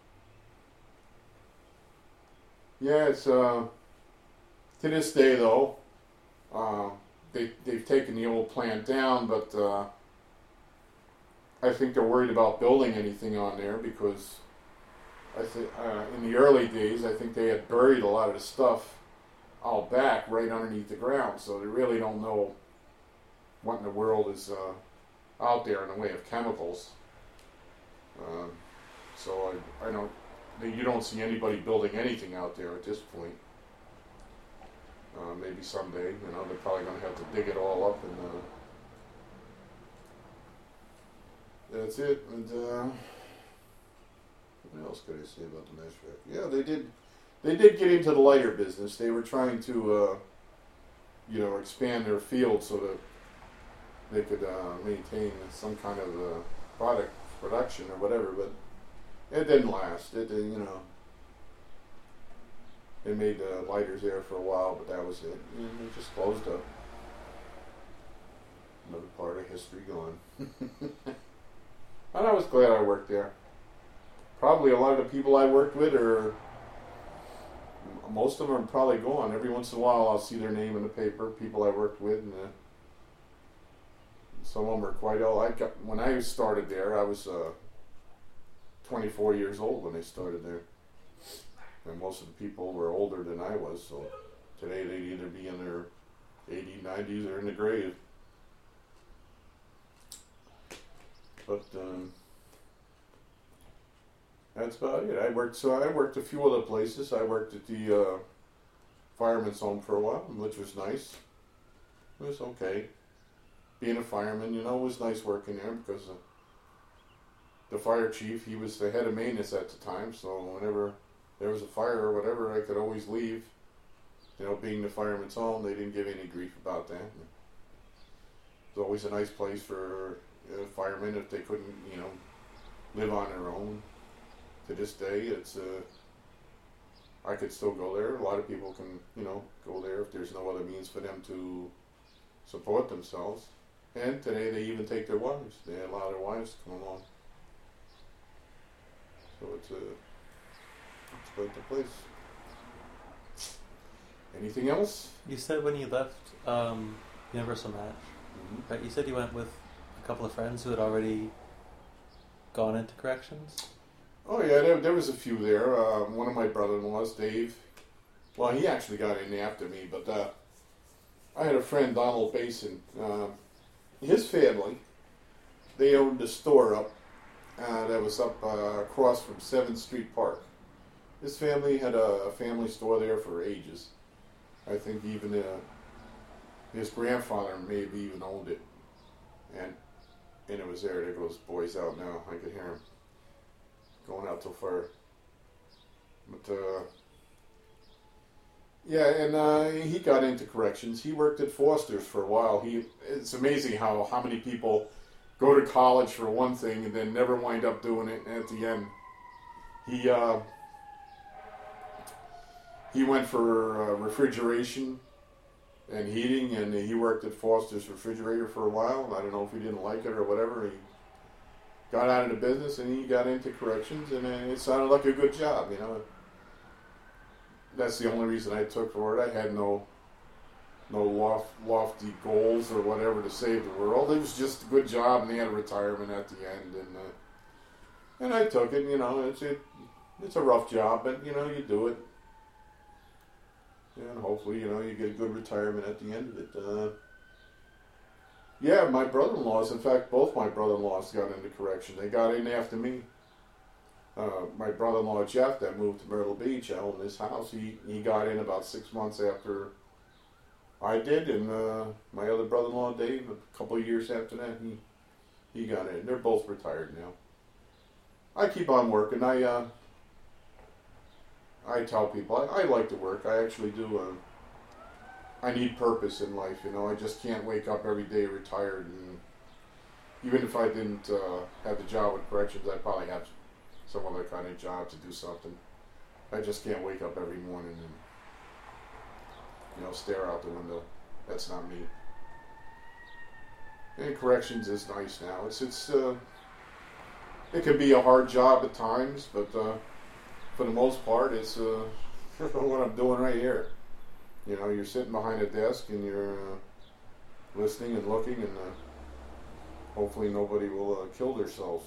Yeah, it's, uh, to this day though, uh, they, they've taken the old plant down, but uh, I think they're worried about building anything on there because I think uh, in the early days, I think they had buried a lot of the stuff out back right underneath the ground, so they really don't know what in the world is uh, out there in the way of chemicals. Uh, so I, I don't, you don't see anybody building anything out there at this point. Uh, maybe someday, you know, they're probably going to have to dig it all up, and uh, that's it. And uh, what else could I say about the Match Factory? Yeah, they did. They did get into the lighter business. They were trying to, uh, you know, expand their field so that they could uh, maintain some kind of uh, product production or whatever, but it didn't last. It, you know, they made uh, lighters there for a while, but that was it. And it just closed up. Another part of history gone. And I was glad I worked there. Probably a lot of the people I worked with are, most of them are probably gone. Every once in a while I'll see their name in the paper, people I worked with, and uh, some of them are quite old. I got, when I started there, I was uh, twenty-four years old when I started there. And most of the people were older than I was, so today they'd either be in their eighties, nineties, or in the grave. But, um, That's about it. I worked so I worked a few other places. I worked at the uh, fireman's home for a while, which was nice. It was okay. Being a fireman, you know, it was nice working there because uh, the fire chief, he was the head of maintenance at the time, so whenever there was a fire or whatever, I could always leave. You know, being the fireman's home, they didn't give any grief about that. It was always a nice place for uh, firemen if they couldn't, you know, live on their own. To this day, it's uh, I could still go there. A lot of people can, you know, go there if there's no other means for them to support themselves. And today they even take their wives. They allow their wives to come along. So it's a it's quite the place. Anything else? You said when you left um, Universal Match, Mm-hmm. right? You said you went with a couple of friends who had already gone into corrections. Oh yeah, there, there was a few there. Uh, one of my brother-in-laws, Dave. Well, he actually got in after me, but uh, I had a friend, Donald Basin. Uh, his family, they owned a store up uh, that was up uh, across from seventh Street Park. His family had a, a family store there for ages. I think even uh, his grandfather maybe even owned it, and and it was there. There goes boys out now. I could hear him going out till far. But uh, yeah, and uh, he got into corrections. He worked at Foster's for a while. He it's amazing how how many people go to college for one thing and then never wind up doing it. And at the end, he uh, he went for uh, refrigeration and heating, and he worked at Foster's refrigerator for a while. I don't know if he didn't like it or whatever. He got out of the business and he got into corrections, and it sounded like a good job, you know. That's the only reason I took for it. I had no no loft, lofty goals or whatever to save the world. It was just a good job, and they had a retirement at the end, and uh, and I took it. You know, it's it, it's a rough job, but you know, you do it, and hopefully, you know, you get a good retirement at the end of it. Uh, yeah, my brother-in-laws. In fact, both my brother-in-laws got into correction. They got in after me. Uh, my brother-in-law Jeff, that moved to Myrtle Beach, I owned this house. He he got in about six months after I did, and uh, my other brother-in-law Dave, a couple of years after that, he he got in. They're both retired now. I keep on working. I uh, I tell people I, I like to work. I actually do. Uh, I need purpose in life. You know, I just can't wake up every day retired. And even if I didn't uh, have the job with corrections, I'd probably have some other kind of job to do something. I just can't wake up every morning and, you know, stare out the window. That's not me. And corrections is nice now. It's it's uh, it can be a hard job at times, but uh, for the most part, it's uh, what I'm doing right here. You know, you're sitting behind a desk and you're uh, listening and looking, and uh, hopefully nobody will uh, kill themselves.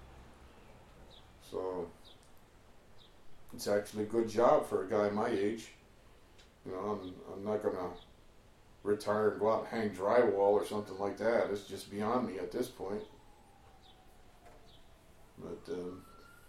So it's actually a good job for a guy my age. You know, I'm I'm not gonna retire and go out and hang drywall or something like that. It's just beyond me at this point. But um,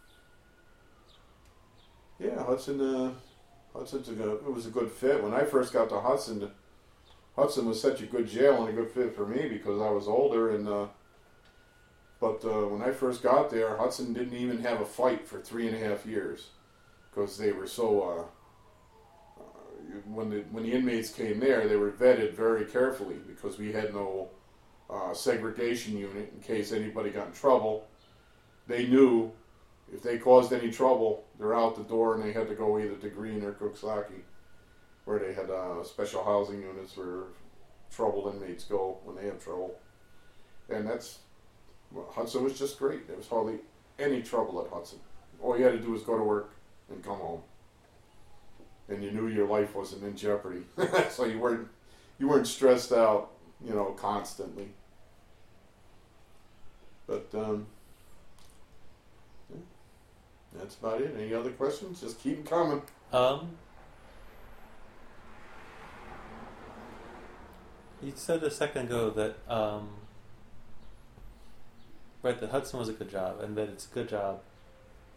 yeah, Hudson. Uh, Hudson's a good, it was a good fit. When I first got to Hudson, Hudson was such a good jail and a good fit for me because I was older. And uh, but uh, when I first got there, Hudson didn't even have a fight for three and a half years because they were so. Uh, when the when the inmates came there, they were vetted very carefully because we had no uh, segregation unit in case anybody got in trouble. They knew if they caused any trouble, they're out the door, and they had to go either to Green or Cooksaki, where they had uh, special housing units where troubled inmates go when they have trouble. And that's well, Hudson was just great. There was hardly any trouble at Hudson. All you had to do was go to work and come home, and you knew your life wasn't in jeopardy. So you weren't you weren't stressed out, you know, constantly. But um, yeah, that's about it. Any other questions? Just keep them coming. Um, you said a second ago that um, right that Hudson was a good job, and that it's a good job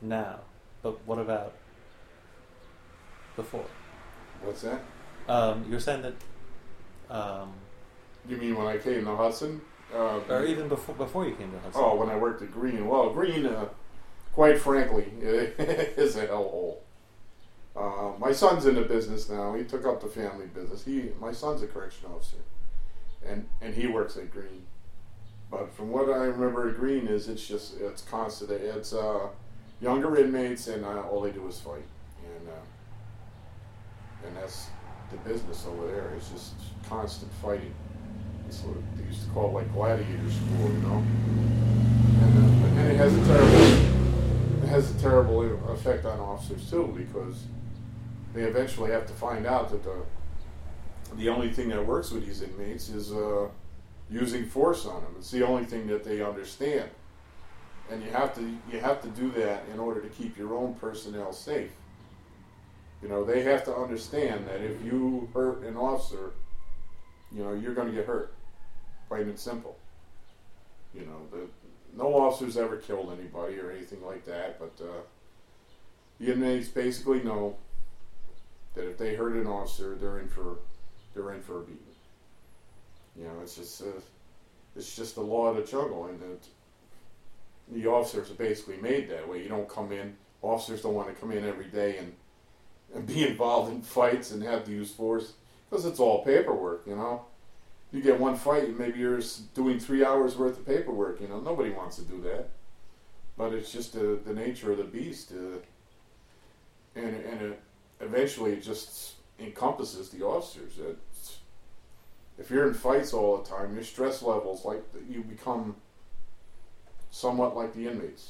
now, but what about before? What's that? Um, you're saying that, um, You mean when I came to Hudson? Uh, or even before before you came to Hudson? Oh, when I worked at Green. Well, Green, uh, quite frankly, is a hellhole. Uh, my son's in the business now. He took up the family business. He, my son's a correction officer, and and he works at Green. But from what I remember at Green is it's just it's constant. It's uh, younger inmates, and uh, all they do is fight, and uh, and that's the business over there. It's just constant fighting. It's what they used to call it like gladiator school, you know. And, uh, and it has a terrible it has a terrible effect on officers too, because they eventually have to find out that the the only thing that works with these inmates is uh, using force on them. It's the only thing that they understand, and you have to you have to do that in order to keep your own personnel safe. You know, they have to understand that if you hurt an officer, you know, you're going to get hurt, plain and simple. You know, the, no officers ever killed anybody or anything like that, but uh, the inmates basically know that if they hurt an officer, they're in for they're in for a beating. You know, it's just uh, it's just the law of the jungle, and that the officers are basically made that way. You don't come in. Officers don't want to come in every day and and be involved in fights and have to use force. Because it's all paperwork, you know. You get one fight, and maybe you're doing three hours worth of paperwork. You know, nobody wants to do that. But it's just the, the nature of the beast, uh, and and it, eventually it just encompasses the officers. It's, if you're in fights all the time, your stress levels like you become somewhat like the inmates.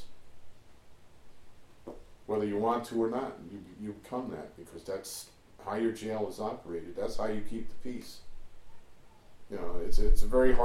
Whether you want to or not, you you become that, because that's how your jail is operated. That's how you keep the peace. You know, it's it's a very hard